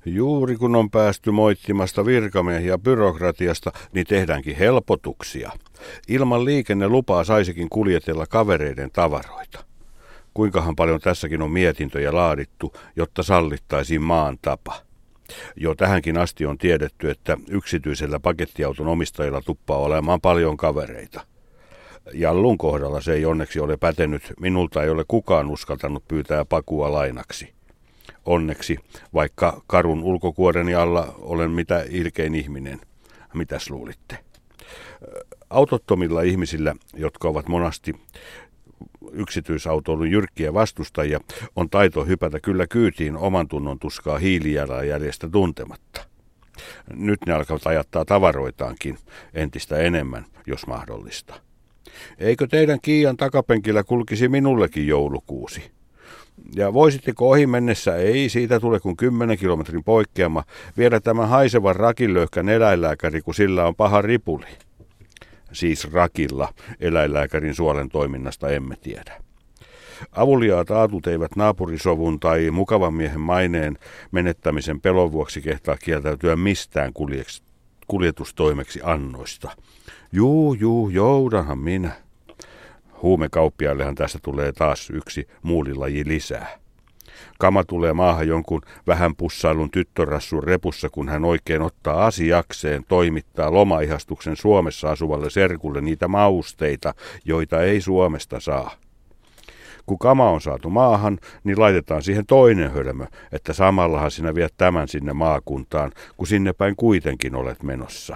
Juuri kun on päästy moittimasta virkamiehiä byrokratiasta, niin tehdäänkin helpotuksia. Ilman liikennelupaa saisikin kuljetella kavereiden tavaroita. Kuinkahan paljon tässäkin on mietintöjä laadittu, jotta sallittaisiin maan tapa. Jo tähänkin asti on tiedetty, että yksityisellä pakettiauton omistajilla tuppaa olemaan paljon kavereita. Jallun kohdalla se ei onneksi ole pätenyt, minulta ei ole kukaan uskaltanut pyytää pakua lainaksi. Onneksi, vaikka karun ulkokuoreni alla olen mitä ilkein ihminen. Mitäs luulitte? Autottomilla ihmisillä, jotka ovat monasti yksityisautoilun jyrkkiä vastustajia, on taito hypätä kyllä kyytiin oman tunnon tuskaa hiilijalanjäljestä tuntematta. Nyt ne alkavat ajattaa tavaroitaankin entistä enemmän, jos mahdollista. Eikö teidän Kiian takapenkillä kulkisi minullekin joulukuusi? Ja voisitteko ohi mennessä, ei siitä tule kuin 10 kilometrin poikkeama, viedä tämän haisevan rakinlöyhkän eläinlääkäri, kun sillä on paha ripuli? Siis rakilla, eläinlääkärin suolen toiminnasta emme tiedä. Avuliaat aatut eivät naapurisovun tai mukavan miehen maineen menettämisen pelon vuoksi kehtaa kieltäytyä mistään kuljetustoimeksi annoista. Juu, joudanhan minä. Huumekauppiaillehan tästä tulee taas yksi muulilaji lisää. Kama tulee maahan jonkun vähän pussailun tyttörassun repussa, kun hän oikein ottaa asiakseen toimittaa lomaihastuksen Suomessa asuvalle serkulle niitä mausteita, joita ei Suomesta saa. Kun kama on saatu maahan, niin laitetaan siihen toinen hölmö, että samallahan sinä viet tämän sinne maakuntaan, kun sinne päin kuitenkin olet menossa.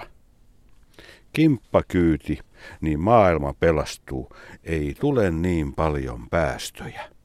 Kimppakyyti, niin maailma pelastuu, ei tule niin paljon päästöjä.